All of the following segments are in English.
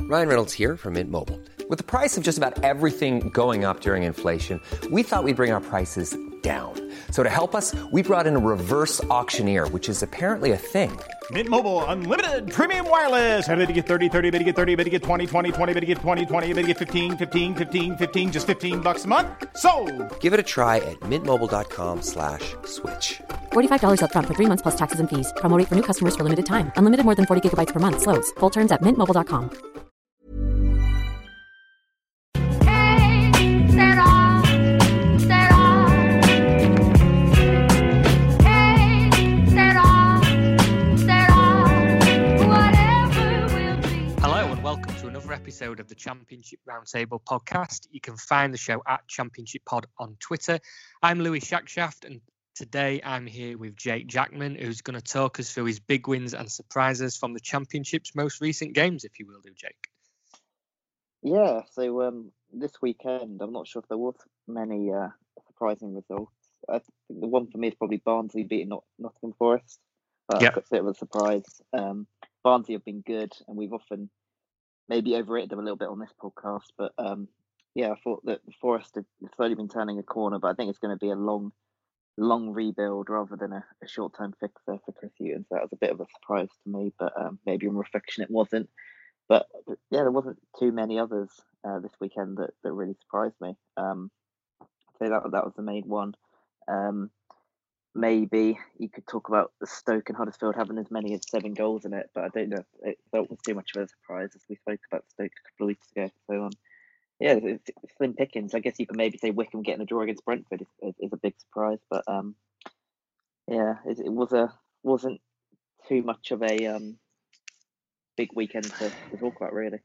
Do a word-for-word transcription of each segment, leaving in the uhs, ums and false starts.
Ryan Reynolds here from Mint Mobile. With the price of just about everything going up during inflation, we thought we'd bring our prices down. So to help us, we brought in a reverse auctioneer, which is apparently a thing. Mint Mobile Unlimited Premium Wireless. How to get thirty, thirty, how to get thirty, how to get twenty, twenty, twenty, how to get twenty, twenty, how to get fifteen, fifteen, fifteen, fifteen, just fifteen bucks a month? Sold! Give it a try at mintmobile.com slash switch. forty-five dollars up front for three months plus taxes and fees. Promo rate for new customers for limited time. Unlimited more than forty gigabytes per month. Slows full terms at mint mobile dot com. Episode of the Championship Roundtable podcast. You can find the show at Championship Pod on Twitter. I'm Louis Shackshaft, and today I'm here with Jake Jackman, who's going to talk us through his big wins and surprises from the Championship's most recent games, if you will do, Jake. Yeah, so um, this weekend, I'm not sure if there was many uh, surprising results. I think the one for me is probably Barnsley beating Not- Nottingham Forest. That's yep. a bit of a surprise. Um, Barnsley have been good, and we've often maybe overrated them a little bit on this podcast, but um, yeah, I thought that the Forest have slowly been turning a corner, but I think it's going to be a long, long rebuild rather than a, a short-term fix there for Chris Hughton. So that was a bit of a surprise to me, but um, maybe on reflection it wasn't. But yeah, there wasn't too many others uh, this weekend that, that really surprised me. Um, so that that was the main one. Um, Maybe you could talk about the Stoke and Huddersfield having as many as seven goals in it, but I don't know if it felt was too much of a surprise as we spoke about Stoke a couple of weeks ago. So, um, yeah, it's, it's slim pickings. I guess you could maybe say Wickham getting a draw against Brentford is, is a big surprise, but um, yeah, it, it was a wasn't too much of a um, big weekend to, to talk about, really.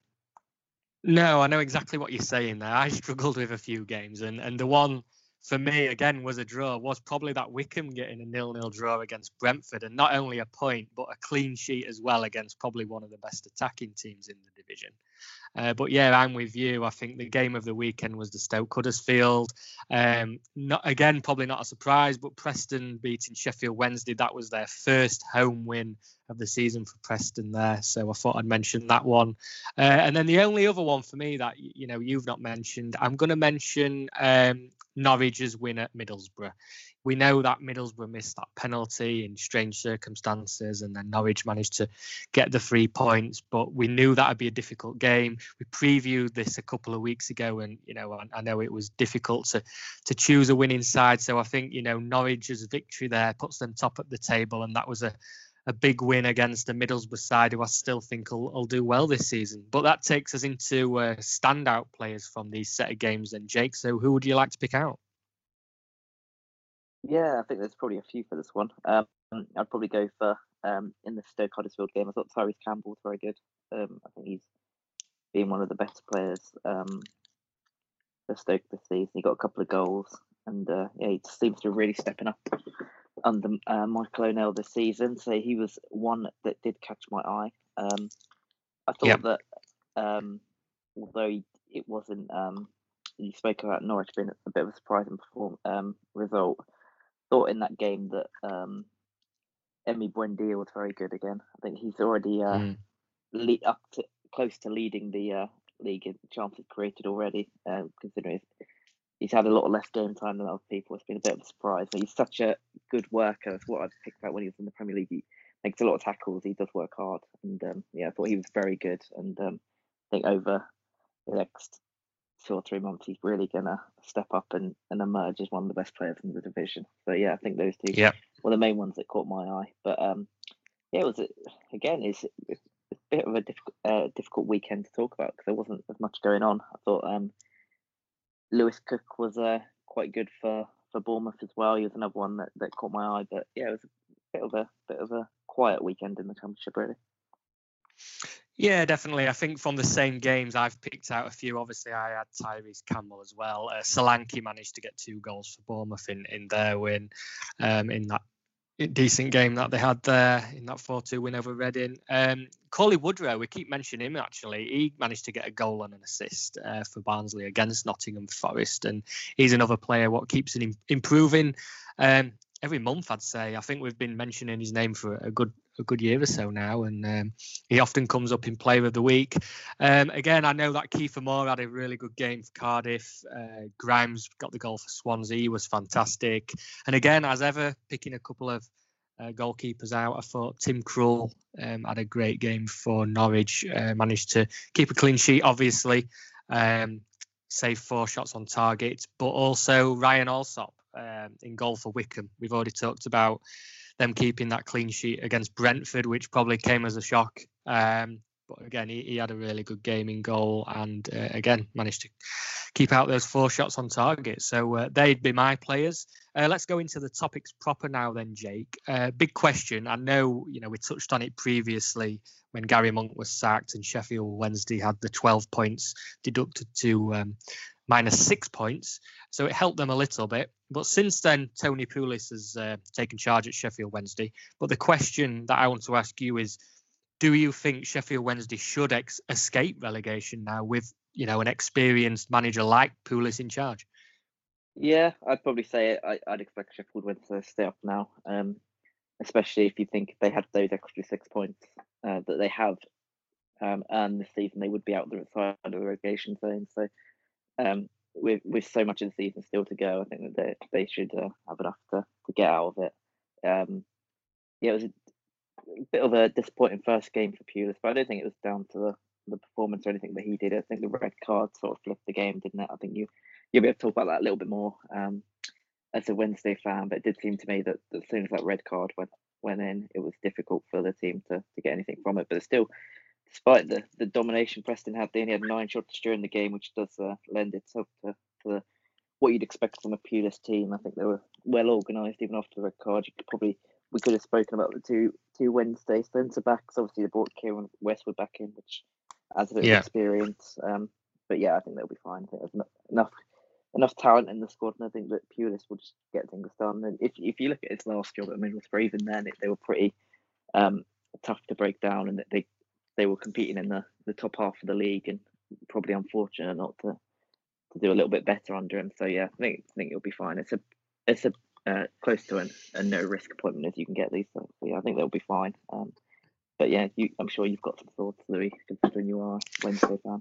No, I know exactly what you're saying there. I struggled with a few games, and, and the one for me, again, was a draw, was probably that Wickham getting a nil-nil draw against Brentford, and not only a point, but a clean sheet as well against probably one of the best attacking teams in the division. Uh, but yeah, I'm with you. I think the game of the weekend was the Stoke Huddersfield. Um, not again, probably not a surprise, but Preston beating Sheffield Wednesday. That was their first home win of the season for Preston there. So I thought I'd mention that one. Uh, and then the only other one for me that, you know, you've not mentioned, I'm going to mention um, Norwich's win at Middlesbrough. We know that Middlesbrough missed that penalty in strange circumstances, and then Norwich managed to get the three points. But we knew that would be a difficult game. We previewed this a couple of weeks ago, and you know, I, I know it was difficult to to choose a winning side. So I think, you know, Norwich's victory there puts them top at the table, and that was a a big win against the Middlesbrough side, who I still think will, will do well this season. But that takes us into uh, standout players from these set of games then, Jake. So who would you like to pick out? Yeah, I think there's probably a few for this one. Um, I'd probably go for, um, in the Stoke Huddersfield game, I thought Tyrese Campbell was very good. Um, I think he's been one of the best players um, for Stoke this season. He got a couple of goals, and uh, yeah, he seems to be really stepping up under uh, Michael O'Neill this season. So he was one that did catch my eye. Um, I thought yep. that um, although he, it wasn't, um, you spoke about Norwich being a bit of a surprising perform um, result. Thought in that game that um, Emi Buendia was very good again. I think he's already uh, mm. lead up to close to leading the uh, league in chances created already. Uh, considering he's had a lot of less game time than other people, it's been a bit of a surprise. But he's such a good worker. That's what I've picked out when he was in the Premier League. He makes a lot of tackles. He does work hard, and um, yeah, I thought he was very good. And um, I think over the next two or three months, he's really going to step up and, and emerge as one of the best players in the division. So, yeah, I think those two yep. were the main ones that caught my eye. But, um, yeah, it was, a, again, it's, it's a bit of a difficult, uh, difficult weekend to talk about because there wasn't as much going on. I thought um, Lewis Cook was uh, quite good for, for Bournemouth as well. He was another one that, that caught my eye. But, yeah, it was a bit of a bit of a quiet weekend in the Championship, really. Yeah, definitely. I think from the same games, I've picked out a few. Obviously, I had Tyrese Campbell as well. Uh, Solanke managed to get two goals for Bournemouth in, in their win, um, in that decent game that they had there, in that four two win over Reading. Um, Cauley Woodrow, we keep mentioning him actually. He managed to get a goal and an assist uh, for Barnsley against Nottingham Forest, and he's another player what keeps him improving. Um, Every month, I'd say. I think we've been mentioning his name for a good a good year or so now, and um, he often comes up in Player of the Week. Um, again, I know that Kiefer Moore had a really good game for Cardiff. Uh, Grimes got the goal for Swansea, he was fantastic. And again, as ever, picking a couple of uh, goalkeepers out, I thought Tim Krul um, had a great game for Norwich, uh, managed to keep a clean sheet, obviously, um, save four shots on target, but also Ryan Alsop um, in goal for Wycombe. We've already talked about them keeping that clean sheet against Brentford, which probably came as a shock. Um, but again, he, he had a really good game in goal, and uh, again managed to keep out those four shots on target. So uh, they'd be my players. Uh, let's go into the topics proper now then, Jake. Uh, big question. I know, you know, we touched on it previously when Gary Monk was sacked and Sheffield Wednesday had the twelve points deducted to um, minus six points. So it helped them a little bit. But since then, Tony Pulis has uh, taken charge at Sheffield Wednesday. But the question that I want to ask you is, do you think Sheffield Wednesday should ex- escape relegation now with, you know, an experienced manager like Pulis in charge? Yeah, I'd probably say I, I'd expect Sheffield Wednesday to stay up now, um, especially if you think if they had those extra six points uh, that they have um, earned this season, they would be out the side of the relegation zone. So um, with with so much of the season still to go, I think that they, they should uh, have enough to, to get out of it. Um, yeah, it was a bit of a disappointing first game for Pulis, but I don't think it was down to the, the performance or anything that he did. I think the red card sort of flipped the game, didn't it? I think you you'll be able to talk about that a little bit more um, as a Wednesday fan, but it did seem to me that, that as soon as that red card went went in, it was difficult for the team to, to get anything from it. But still, despite the, the domination Preston had, they only had nine shots during the game, which does uh, lend itself to, to the, what you'd expect from a Pulis team. I think they were well organised even after the red card. You could probably we could have spoken about the two two Wednesday centre backs. Obviously, they brought Kieran Westwood back in, which adds a bit yeah. of experience. Um, but yeah, I think they'll be fine. I think there's enough enough talent in the squad, and I think that Pulis will just get things done. And if if you look at his last job at Middlesbrough, even then it, they were pretty um, tough to break down, and they they were competing in the, the top half of the league, and probably unfortunate not to, to do a little bit better under him. So yeah, I think I think it'll be fine. It's a it's a uh, close to an, a no risk appointment as you can get these. So, so yeah, I think they'll be fine. Um, but yeah, you, I'm sure you've got some thoughts, Louis, considering you are a Wednesday fan.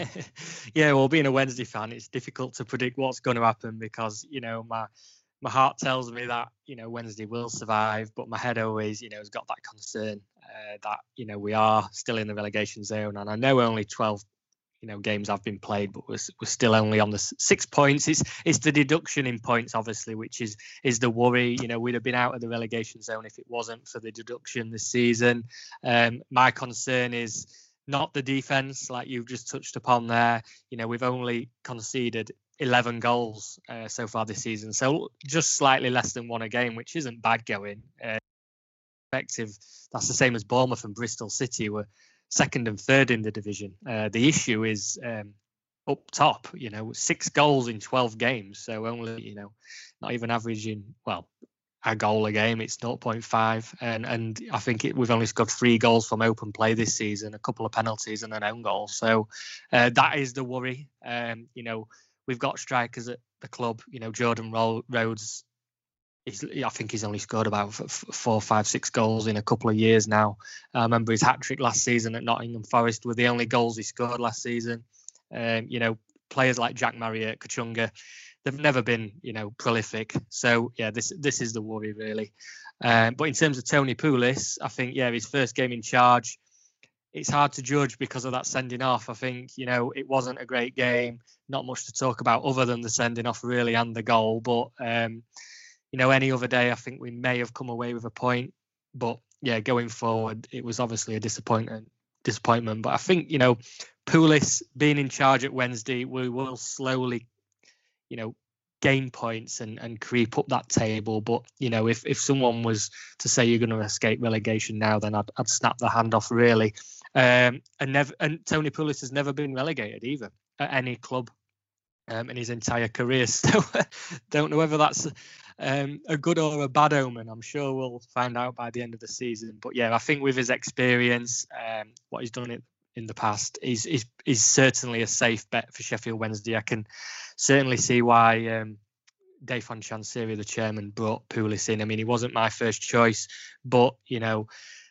Yeah, well, being a Wednesday fan, it's difficult to predict what's going to happen because, you know, my my heart tells me that, you know, Wednesday will survive, but my head always, you know, has got that concern uh, that, you know, we are still in the relegation zone. And I know only twelve, you know, games have been played, but we're, we're still only on the six points. It's it's the deduction in points, obviously, which is is the worry. You know, we'd have been out of the relegation zone if it wasn't for the deduction this season. Um, my concern is not the defence, like you've just touched upon there. You know, we've only conceded eleven goals uh, so far this season, so just slightly less than one a game, which isn't bad going. Uh, effective. That's the same as Bournemouth and Bristol City were second and third in the division. Uh, the issue is um, up top. You know, six goals in twelve games, so only, you know, not even averaging well a goal a game. It's zero point five, and and I think it, we've only scored three goals from open play this season, a couple of penalties and an own goal. So uh, that is the worry. Um, you know, we've got strikers at the club. You know, Jordan Rhodes. He's, I think he's only scored about four, five, six goals in a couple of years now. I remember his hat-trick last season at Nottingham Forest were the only goals he scored last season. Um, you know, players like Jack Marriott, Kachunga, they've never been, you know, prolific. So, yeah, this this is the worry, really. Um, but in terms of Tony Pulis, I think, yeah, his first game in charge, it's hard to judge because of that sending off. I think, you know, it wasn't a great game. Not much to talk about other than the sending off, really, and the goal. But, um, you know, any other day, I think we may have come away with a point. But, yeah, going forward, it was obviously a disappointment. disappointment. But I think, you know, Pulis being in charge at Wednesday, we will slowly, you know, gain points and, and creep up that table. But, you know, if, if someone was to say you're going to escape relegation now, then I'd, I'd snap the hand off, really. Um, and never, and Tony Pulis has never been relegated either at any club um, in his entire career. So don't know whether that's um, a good or a bad omen. I'm sure we'll find out by the end of the season. But yeah, I think with his experience, um, what he's done in, in the past, he's, he's, he's certainly a safe bet for Sheffield Wednesday. I can certainly see why um, Dayfon Chansiri, the chairman, brought Pulis in. I mean, he wasn't my first choice, but, you know,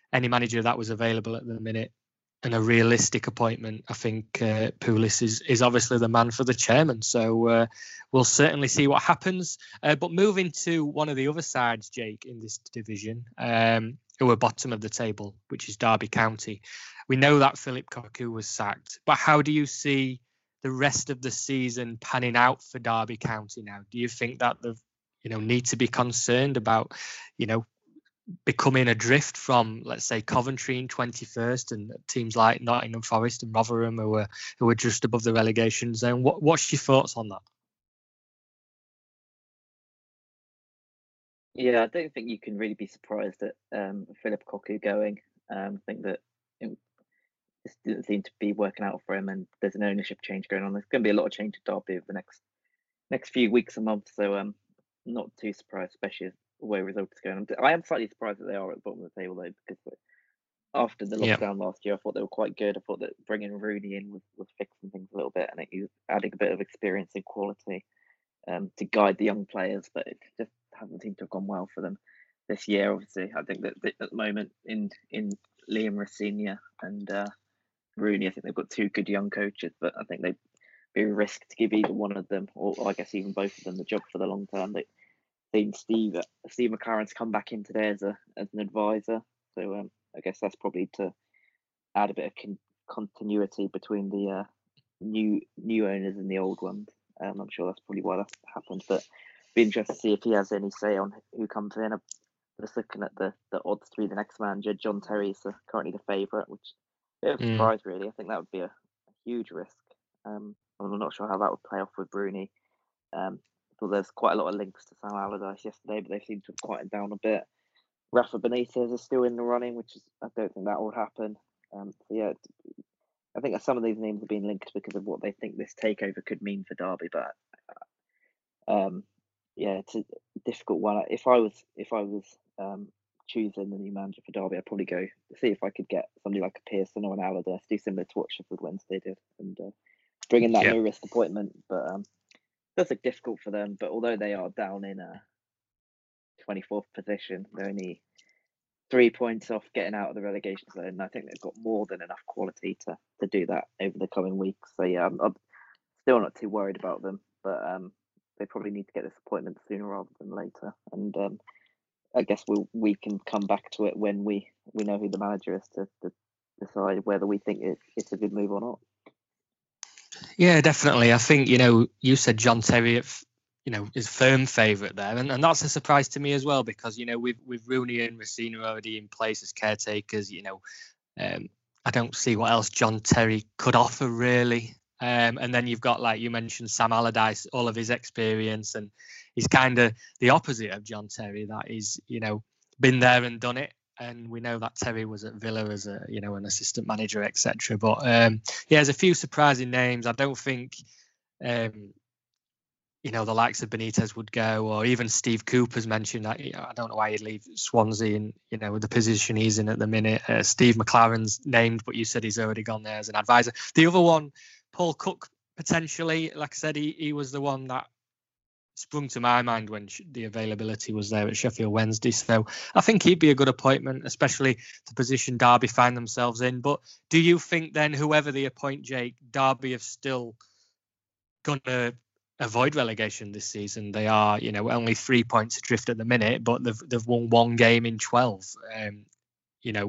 any manager that was available at the minute and a realistic appointment, I think uh, Pulis is is obviously the man for the chairman. So uh, we'll certainly see what happens. Uh, but moving to one of the other sides, Jake, in this division, um, who are bottom of the table, which is Derby County. We know that Philip Cocu was sacked, but how do you see the rest of the season panning out for Derby County now? Do you think that they you know need to be concerned about you know becoming adrift from, let's say, Coventry in twenty-first and teams like Nottingham Forest and Rotherham who are who are just above the relegation zone? What what's your thoughts on that? Yeah, I don't think you can really be surprised at um, Philip Cocu going. Um, I think that it just didn't seem to be working out for him, and there's an ownership change going on. There's going to be a lot of change at Derby over the next next few weeks and months, so um, not too surprised, especially the way results are going. I am slightly surprised that they are at the bottom of the table, though, because after the lockdown yeah. last year, I thought they were quite good. I thought that bringing Rooney in was, was fixing things a little bit, and he was adding a bit of experience and quality um, to guide the young players, but it just hasn't seemed to have gone well for them this year. Obviously, I think that at the moment in in Liam Rosenior and uh, Rooney, I think they've got two good young coaches, but I think they'd be a risk to give either one of them, or, or I guess even both of them, the job for the long term. They seen Steve Steve McLaren's come back in today as a as an advisor, so um, I guess that's probably to add a bit of con- continuity between the uh, new new owners and the old ones. Um, I'm sure that's probably why that's happened, but be interested to see if he has any say on who comes in. I'm just looking at the, the odds to be the next manager. John Terry is currently the favourite, which is a bit of a surprise, mm. really. I think that would be a, a huge risk. Um, I'm not sure how that would play off with Rooney. Um, so there's quite a lot of links to Sam Allardyce yesterday, but they seem to have quieted down a bit. Rafa Benitez is still in the running, which is I don't think that will happen. Um, so yeah, I think some of these names are being linked because of what they think this takeover could mean for Derby. But um, yeah, it's a difficult one. If I was if I was um, choosing the new manager for Derby, I'd probably go see if I could get somebody like a Pearson or an Allardyce, do similar to what Sheffield Wednesday did, and uh, bring in that yeah. no risk appointment. But um, it does look difficult for them. But although they are down in a twenty-fourth position, they're only three points off getting out of the relegation zone. And I think they've got more than enough quality to to do that over the coming weeks. So yeah, I'm, I'm still not too worried about them, but um, they probably need to get this appointment sooner rather than later. And um, I guess we we'll, we can come back to it when we, we know who the manager is to, to decide whether we think it, it's a good move or not. Yeah, definitely. I think, you know, you said John Terry, you know, is firm favourite there. And, and that's a surprise to me as well, because, you know, with, with Rooney and Rosenior already in place as caretakers, you know, um, I don't see what else John Terry could offer, really. Um, and then you've got, like you mentioned, Sam Allardyce, all of his experience, and he's kind of the opposite of John Terry. That is, you know, been there and done it. And we know that Terry was at Villa as a, you know, an assistant manager, et cetera. But um, yeah, there's a few surprising names. I don't think, um, you know, the likes of Benitez would go, or even Steve Cooper's mentioned that. You know, I don't know why he'd leave Swansea in, you know, with the position he's in at the minute. Uh, Steve McLaren's named, but you said he's already gone there as an advisor. The other one, Paul Cook, potentially, like I said, he, he was the one that sprung to my mind when the availability was there at Sheffield Wednesday. So I think he'd be a good appointment, especially the position Derby find themselves in. But do you think then, whoever they appoint, Jake, Derby have still going to avoid relegation this season? They are, you know, only three points adrift at the minute, but they've they've won one game in twelve. Um, you know,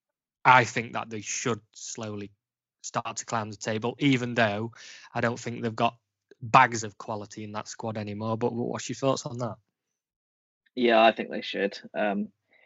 I think that they should slowly start to climb the table, even though I don't think they've got bags of quality in that squad anymore. But what's your thoughts on that? Yeah, I think they should. Um,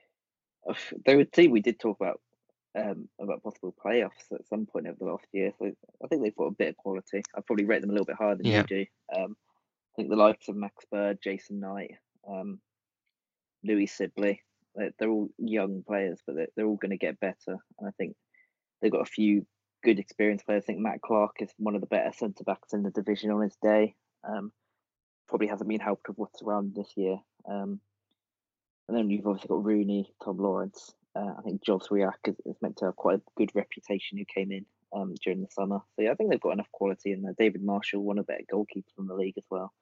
they would see. We did talk about um, about possible playoffs at some point over the last year, so I think they've got a bit of quality. I'd probably rate them a little bit higher than yeah. you do. Um, I think the likes of Max Bird, Jason Knight, um, Louis Sibley, they're, they're all young players, but they're, they're all going to get better. And I think they've got a few good experienced players. I think Matt Clark is one of the better centre backs in the division on his day. Um, probably hasn't been helped with what's around this year. Um, and then you've obviously got Rooney, Tom Lawrence. Uh, I think Jos Riak is, is meant to have quite a good reputation who came in um, during the summer. So yeah, I think they've got enough quality in there. David Marshall, one of the better goalkeepers in the league as well.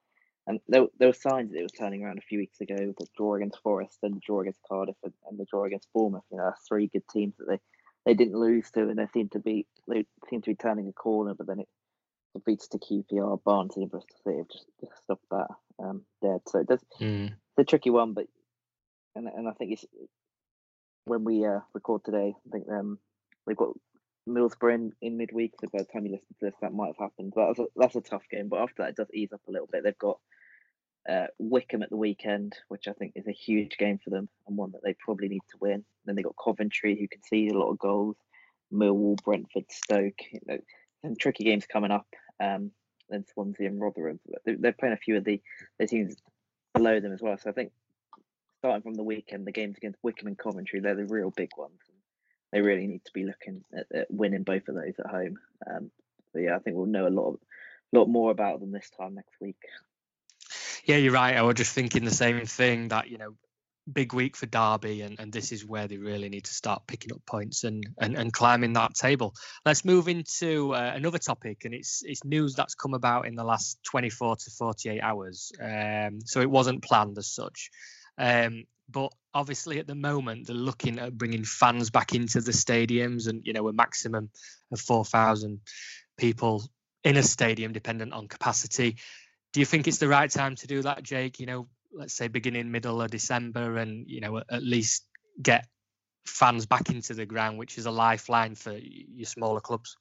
And there, there were signs that it was turning around a few weeks ago with the draw against Forest and the draw against Cardiff and, and the draw against Bournemouth. You know, three good teams that they, they didn't lose to, and they seem to be they seem to be turning a corner. But then it defeats to Q P R, Barnsley, and Bristol City have just, just stopped that um, dead. So it does. Mm. It's a tricky one, but and and I think it's when we uh, record today. I think um they've got Middlesbrough in, in midweek. So by the time you listen to this, that might have happened. But that's a, that's a tough game. But after that, it does ease up a little bit. They've got Uh, Wickham at the weekend, which I think is a huge game for them and one that they probably need to win. Then they got Coventry, who concede a lot of goals, Millwall, Brentford, Stoke. You know, some tricky games coming up. Um, then Swansea and Rotherham. They're, they're playing a few of the, the teams below them as well. So I think starting from the weekend, the games against Wickham and Coventry, they're the real big ones. They really need to be looking at, at winning both of those at home. Um, so yeah, I think we'll know a lot, lot more about them this time next week. Yeah, you're right. I was just thinking the same thing, that, you know, big week for Derby, and, and this is where they really need to start picking up points and and, and climbing that table. Let's move into uh, another topic, and it's it's news that's come about in the last twenty-four to forty-eight hours. Um, so it wasn't planned as such. Um, but obviously at the moment they're looking at bringing fans back into the stadiums, and, you know, a maximum of four thousand people in a stadium, dependent on capacity. Do you think it's the right time to do that, Jake? You know, let's say beginning middle of December, and, you know, at least get fans back into the ground, which is a lifeline for your smaller clubs.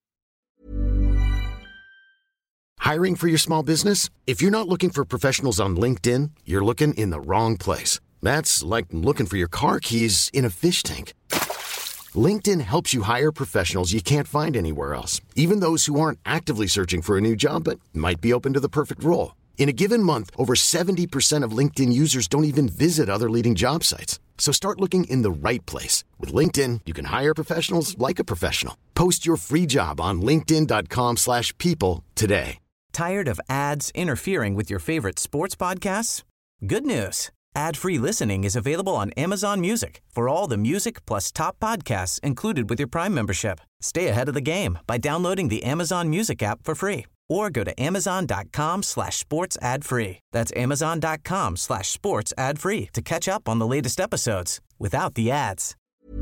Hiring for your small business? If you're not looking for professionals on LinkedIn, you're looking in the wrong place. That's like looking for your car keys in a fish tank. LinkedIn helps you hire professionals you can't find anywhere else, even those who aren't actively searching for a new job but might be open to the perfect role. In a given month, over seventy percent of LinkedIn users don't even visit other leading job sites. So start looking in the right place. With LinkedIn, you can hire professionals like a professional. Post your free job on linkedin.com slash people today. Tired of ads interfering with your favorite sports podcasts? Good news. Ad-free listening is available on Amazon Music for all the music plus top podcasts included with your Prime membership. Stay ahead of the game by downloading the Amazon Music app for free, or go to amazon.com slash sports ad free. That's amazon.com slash sports ad free to catch up on the latest episodes without the ads.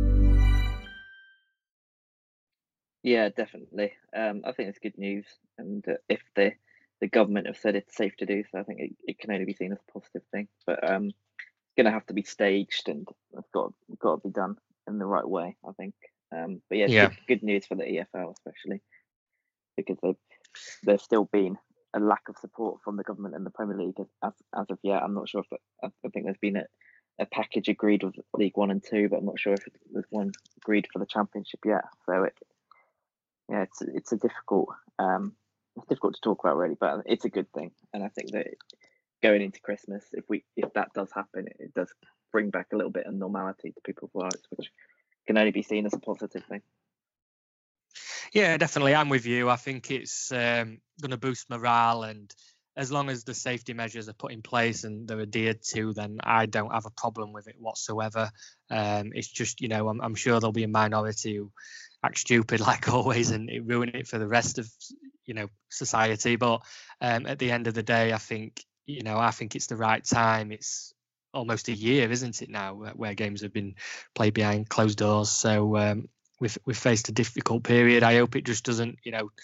Yeah, definitely. Um, I think it's good news. And uh, if the, the government have said it's safe to do so, I think it, it can only be seen as a positive thing. But um, it's going to have to be staged, and it's got, got to be done in the right way, I think. Um, but yeah, yeah. Good, good news for the E F L, especially, because they've, there's still been a lack of support from the government and the Premier League as, as, as of yet. I'm not sure if it, I, I think there's been a, a package agreed with League One and Two, but I'm not sure if there's one agreed for the Championship yet. So it, yeah, it's it's a difficult, um, it's difficult to talk about really, but it's a good thing, and I think that going into Christmas, if we if that does happen, it, it does bring back a little bit of normality to people's lives, which can only be seen as a positive thing. Yeah, definitely. I'm with you. I think it's um, going to boost morale, and as long as the safety measures are put in place and they're adhered to, then I don't have a problem with it whatsoever. Um, it's just, you know, I'm, I'm sure there'll be a minority who act stupid like always and it ruin it for the rest of, you know, society. But um, at the end of the day, I think, you know, I think it's the right time. It's almost a year, isn't it now, where games have been played behind closed doors. So um, we've we've faced a difficult period. I hope it just doesn't, you know,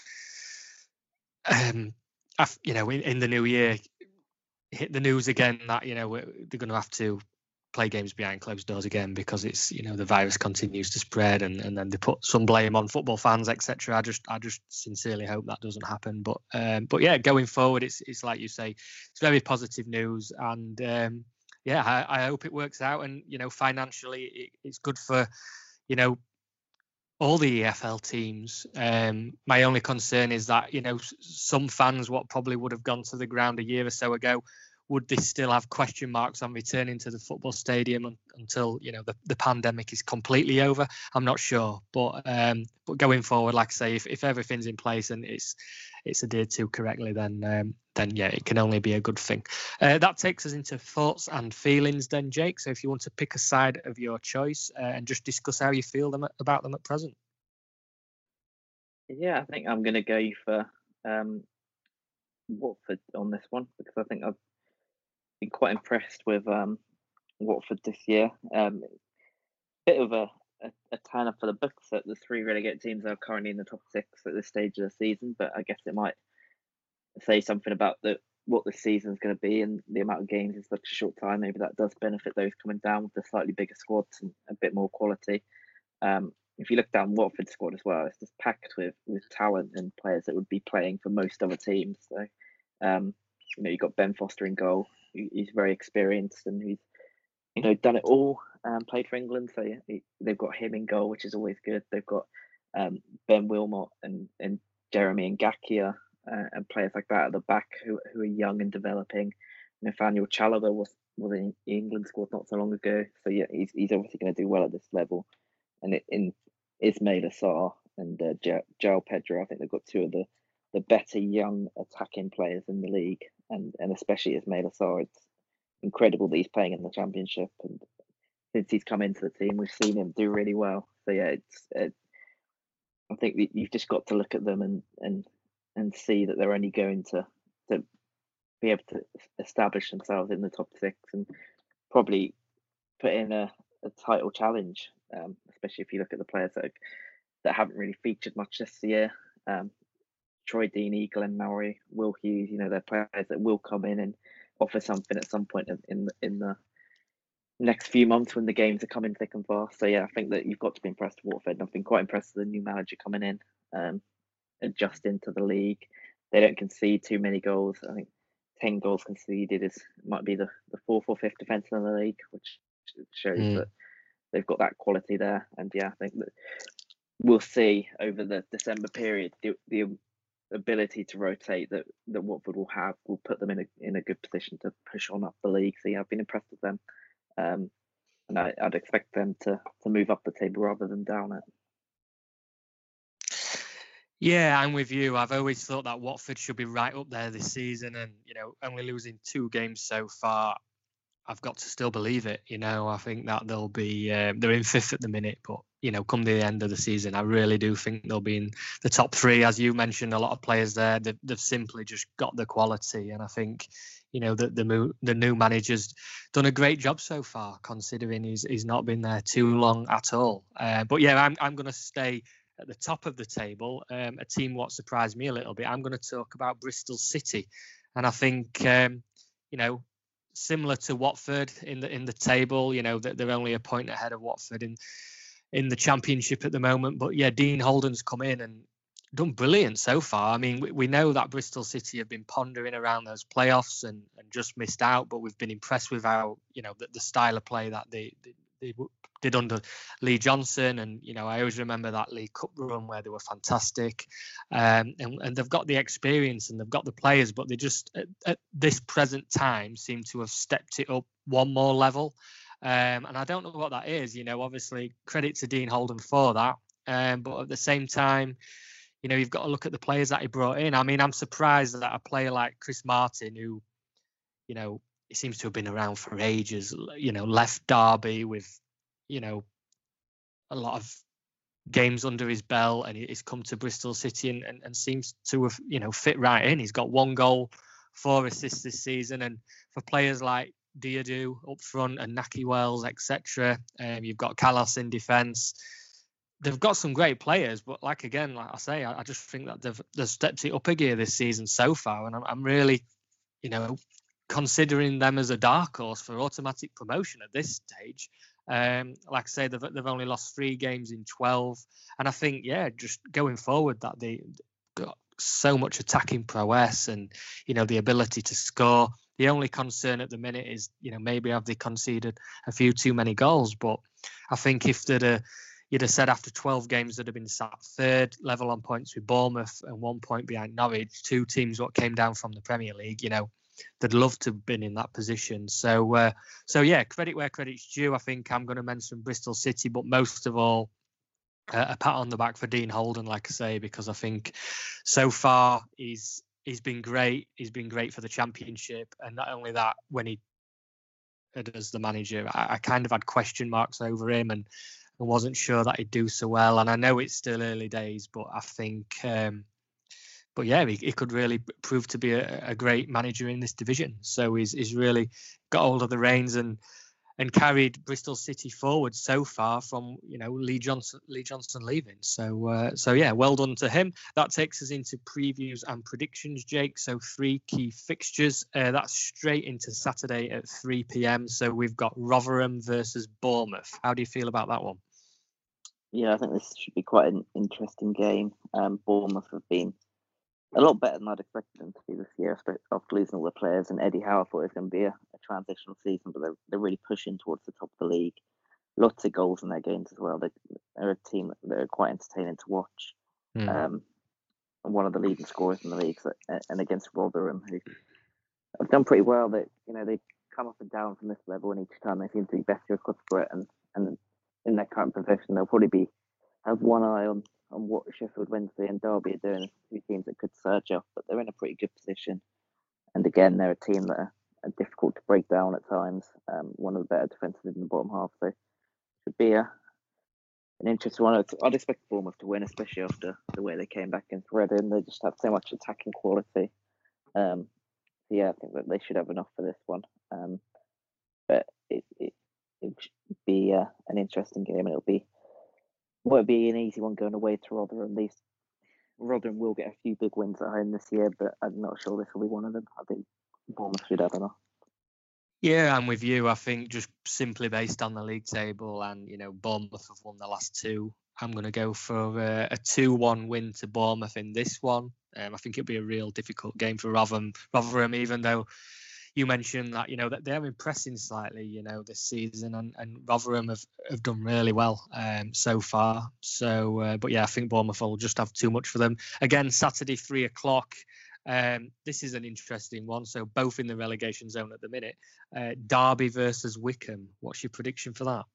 um, you know, in, in the new year, hit the news again that, you know, they're going to have to play games behind closed doors again because it's, you know, the virus continues to spread, and, and then they put some blame on football fans, et cetera. I just I just sincerely hope that doesn't happen. But um, but yeah, going forward, it's it's like you say, it's very positive news, and um, yeah, I, I hope it works out. And, you know, financially, it, it's good for, you know, all the E F L teams. Um, my only concern is that, you know, some fans, what probably would have gone to the ground a year or so ago, would they still have question marks on returning to the football stadium un- until, you know, the, the pandemic is completely over? I'm not sure. But um, but going forward, like I say, if, if everything's in place and it's it's adhered to correctly, then um, then yeah, it can only be a good thing. Uh, that takes us into thoughts and feelings then, Jake. So if you want to pick a side of your choice uh, and just discuss how you feel them about them at present. Yeah, I think I'm going to go for um, Watford on this one because I think I've been quite impressed with um, Watford this year. Um, bit of a, a, a tanner for the books that the three relegated teams are currently in the top six at this stage of the season, but I guess it might say something about the what the season's going to be and the amount of games in such a short time. Maybe that does benefit those coming down with the slightly bigger squads and a bit more quality. Um, if you look down Watford's squad as well, it's just packed with with talent and players that would be playing for most other teams. So, um, you know, you've got Ben Foster in goal. He's very experienced and he's, you know, done it all. Um, played for England, so he, they've got him in goal, which is always good. They've got um, Ben Wilmot and and Jeremy Ngakia uh, and players like that at the back who who are young and developing. Nathaniel Chalobah was was in the England squad not so long ago, so yeah, he's he's obviously going to do well at this level. And it, in Ismail Assar and uh, João Pedro, I think they've got two of the, the better young attacking players in the league, and and especially Ismail Assar. It's incredible that he's playing in the Championship, and since he's come into the team, we've seen him do really well. So yeah, it's. It, I think that you've just got to look at them and and and see that they're only going to to be able to establish themselves in the top six and probably put in a, a title challenge. Um, especially if you look at the players that that haven't really featured much this year. Um, Troy Deeney, Glenn Murray, Will Hughes. You know, they're players that will come in and offer something at some point in in the, in the next few months when the games are coming thick and fast. So yeah, I think that you've got to be impressed with Watford. And I've been quite impressed with the new manager coming in, um, adjusting to the league. They don't concede too many goals. I think ten goals conceded is might be the, the fourth or fifth defence in the league, which shows mm. that they've got that quality there. And yeah, I think that we'll see over the December period the, the ability to rotate that, that Watford will have will put them in a in a good position to push on up the league. So yeah, I've been impressed with them. Um, and I, I'd expect them to to move up the table rather than down it. Yeah, I'm with you. I've always thought that Watford should be right up there this season, and you know, only losing two games so far, I've got to still believe it. You know, I think that they'll be uh, they're in fifth at the minute, but you know, come the end of the season, I really do think they'll be in the top three. As you mentioned, a lot of players there, they've, they've simply just got the quality, and I think, you know, the the, the new manager's done a great job so far, considering he's he's not been there too long at all. Uh, but yeah, I'm I'm going to stay at the top of the table. Um, a team what surprised me a little bit. I'm going to talk about Bristol City, and I think um, you know, similar to Watford in the in the table, you know, that they're only a point ahead of Watford in in the Championship at the moment. But yeah, Dean Holden's come in and done brilliant so far. I mean, we, we know that Bristol City have been pondering around those playoffs and, and just missed out, but we've been impressed with how, you know, the, the style of play that they, they, they did under Lee Johnson. And, you know, I always remember that League Cup run where they were fantastic. Um, and, and they've got the experience and they've got the players, but they just, at, at this present time, seem to have stepped it up one more level. Um, and I don't know what that is. You know, obviously, credit to Dean Holden for that. Um, but at the same time, you know, you've got to look at the players that he brought in. I mean, I'm surprised that a player like Chris Martin, who, you know, he seems to have been around for ages, you know, left Derby with, you know, a lot of games under his belt, and he's come to Bristol City and, and, and seems to have, you know, fit right in. He's got one goal, four assists this season. And for players like Diadu up front and Naki Wells, et cetera, um, you've got Kalas in defence. They've got some great players, but like again, like I say, I, I just think that they've they've stepped it up a gear this season so far, and I'm, I'm really, you know, considering them as a dark horse for automatic promotion at this stage. Um, like I say, they've they've only lost three games in twelve, and I think yeah, just going forward that they got so much attacking prowess and, you know, the ability to score. The only concern at the minute is, you know, maybe have they conceded a few too many goals, but I think if they'd uh, you'd have said after twelve games that have been sat third, level on points with Bournemouth and one point behind Norwich, two teams what came down from the Premier League, you know, they'd love to have been in that position. So, uh, so yeah, credit where credit's due. I think I'm going to mention Bristol City, but most of all, uh, a pat on the back for Dean Holden, like I say, because I think so far he's he's been great. He's been great for the Championship, and not only that, when he as the manager, I, I kind of had question marks over him and. I wasn't sure that he'd do so well, and I know it's still early days, but I think um, but yeah, he, he could really prove to be a, a great manager in this division. So he's he's really got hold of the reins and and carried Bristol City forward so far from, you know, Lee Johnson Lee Johnson leaving. So uh, so yeah, well done to him. That takes us into previews and predictions, Jake. So three key fixtures. Uh, that's straight into Saturday at three p.m. So we've got Rotherham versus Bournemouth. How do you feel about that one? Yeah, I think this should be quite an interesting game. Um, Bournemouth have been a lot better than I'd expected them to be this year after losing all the players. And Eddie Howe thought it was going to be a, a transitional season, but they're, they're really pushing towards the top of the league. Lots of goals in their games as well. They, they're a team that are quite entertaining to watch. Mm. Um, one of the leading scorers in the league, so, and against Rotherham, who have done pretty well. That you know they come up and down from this level, and each time they seem to be better equipped for it. And, and in their current position, they'll probably be have one eye on. on what Sheffield Wednesday and Derby are doing, two teams that could surge up, but they're in a pretty good position. And again, they're a team that are, are difficult to break down at times. Um, one of the better defences in the bottom half, so it should be a, an interesting one. I'd expect Bournemouth to win, especially after the way they came back against Reading. They just have so much attacking quality. Um, so yeah, I think that they should have enough for this one. Um, but it, it, it should be uh, an interesting game, and it'll be won't be an easy one going away to Rotherham. These Rotherham will get a few big wins at home this year, but I'm not sure this will be one of them. I think Bournemouth should have enough. Yeah, I'm with you. I think just simply based on the league table, and you know, Bournemouth have won the last two. I'm going to go for a, a two one win to Bournemouth in this one. Um, I think it'll be a real difficult game for Rotherham. Rotherham, even though you mentioned that, you know, that they're impressing slightly, you know, this season, and, and Rotherham have, have done really well um, so far. So, uh, but yeah, I think Bournemouth will just have too much for them. Again, Saturday, three o'clock. Um, this is an interesting one. So both in the relegation zone at the minute. Uh, Derby versus Wycombe. What's your prediction for that?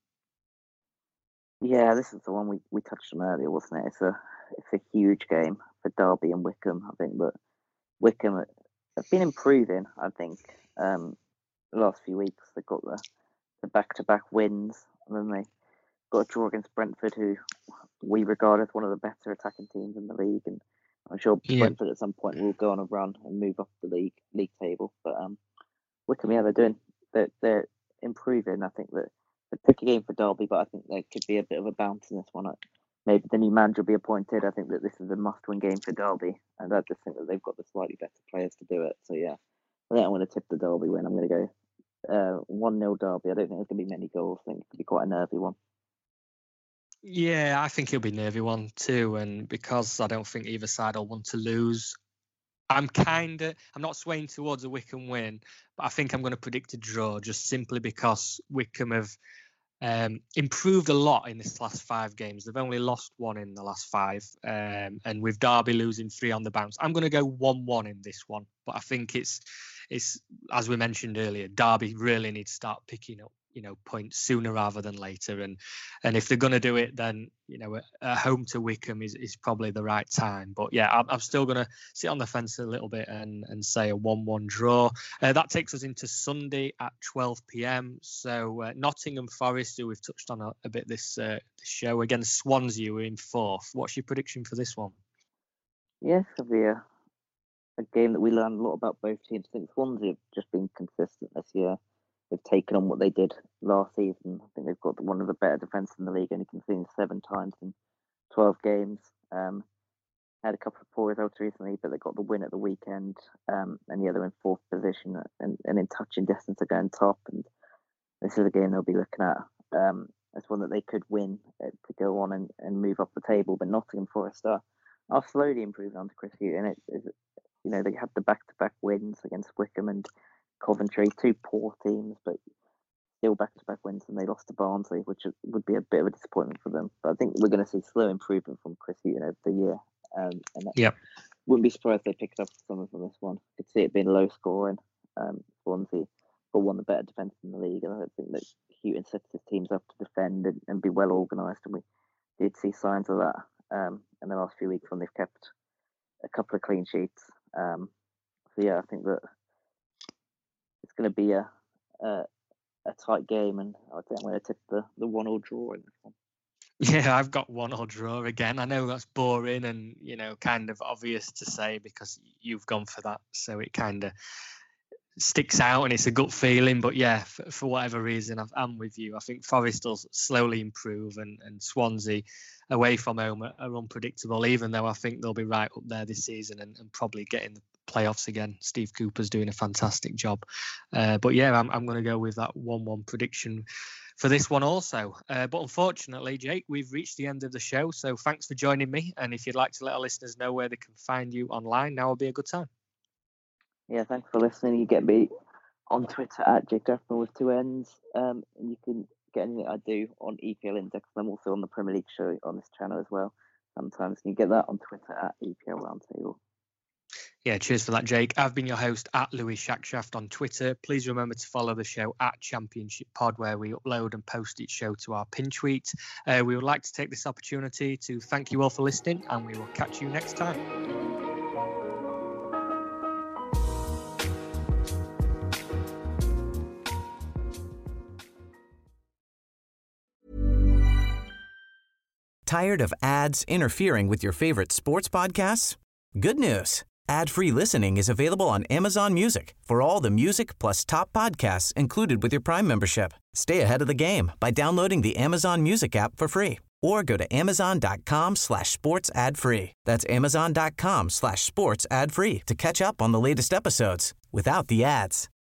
Yeah, this is the one we, we touched on earlier, wasn't it? It's a it's a huge game for Derby and Wycombe. I think that Wycombe have been improving, I think. Um, the last few weeks they've got the, the back-to-back wins, and then they got a draw against Brentford, who we regard as one of the better attacking teams in the league, and I'm sure yeah. Brentford at some point will go on a run and move up the league league table. But um, Wycombe, yeah, they're doing they're, they're improving. I think that it's a tricky game for Derby, but I think there could be a bit of a bounce in this one. Maybe the new manager will be appointed. I think that this is a must-win game for Derby, and I just think that they've got the slightly better players to do it. So yeah. I think I'm going to tip the Derby win. I'm going to go uh, one nil Derby. I don't think there's going to be many goals. I think it could be quite a nervy one. Yeah, I think it'll be a nervy one too. And because I don't think either side will want to lose, I'm kind of, I'm not swaying towards a Wycombe win, but I think I'm going to predict a draw just simply because Wycombe have um, improved a lot in this last five games. They've only lost one in the last five. Um, and with Derby losing three on the bounce, I'm going to go one one in this one. But I think it's, it's, as we mentioned earlier, Derby really need to start picking up, you know, points sooner rather than later. And and if they're going to do it, then, you know, a home to Wycombe is, is probably the right time. But yeah, I'm, I'm still going to sit on the fence a little bit and, and say a one one draw. Uh, that takes us into Sunday at twelve p.m. So uh, Nottingham Forest, who we've touched on a, a bit this, uh, this show, against Swansea, who are in fourth. What's your prediction for this one? Yes, it'll be a, a game that we learned a lot about both teams. I think Swansea have just been consistent this year. They've taken on what they did last season. I think they've got one of the better defences in the league, only conceding seven times in twelve games. Um, had a couple of poor results recently, but they got the win at the weekend. Um, and yeah, they're in fourth position and, and in touching distance of going top. And this is a game they'll be looking at. Um, it's one that they could win uh, to go on and, and move up the table. But Nottingham Forest are, are slowly improving under Chris Hughton. It, it, you know, they had the back-to-back wins against Wycombe and Coventry, two poor teams, but still back-to-back wins, and they lost to Barnsley, which would be a bit of a disappointment for them. But I think we're going to see slow improvement from Chris Hughton over the year. Um, and yeah, wouldn't be surprised if they picked up something from this one. Could see it being low scoring. Um, Swansea got one of the better defence in the league, and I don't think that Hughton sets his teams up to defend and, and be well organised, and we did see signs of that um, in the last few weeks when they've kept a couple of clean sheets. Um, so yeah, I think that it's going to be a, a a tight game, and I think I'm going to tip the the one all draw in this one. Yeah, I've got one or draw again. I know that's boring and, you know, kind of obvious to say because you've gone for that. So it kind of sticks out and it's a gut feeling. But yeah, for, for whatever reason, I've, I'm with you. I think Forest will slowly improve and, and Swansea away from home are, are unpredictable, even though I think they'll be right up there this season and, and probably get in the playoffs again. Steve Cooper's doing a fantastic job. Uh, but yeah, I'm, I'm going to go with that one one prediction for this one also. Uh, but unfortunately, Jake, we've reached the end of the show. So thanks for joining me. And if you'd like to let our listeners know where they can find you online, now will be a good time. Yeah, thanks for listening. You get me on Twitter at Jake Duffman with two N's. Um, and you can get anything I do on E P L Index. I'm also on the Premier League show on this channel as well sometimes. You get that on Twitter at E P L Roundtable. Yeah, cheers for that, Jake. I've been your host at Louis Shackshaft on Twitter. Please remember to follow the show at Championship Pod, where we upload and post each show to our pin tweet. Uh, we would like to take this opportunity to thank you all for listening, and we will catch you next time. Tired of ads interfering with your favorite sports podcasts? Good news. Ad-free listening is available on Amazon Music for all the music plus top podcasts included with your Prime membership. Stay ahead of the game by downloading the Amazon Music app for free or go to amazon.com slash sports ad free. That's amazon.com slash sports ad free to catch up on the latest episodes without the ads.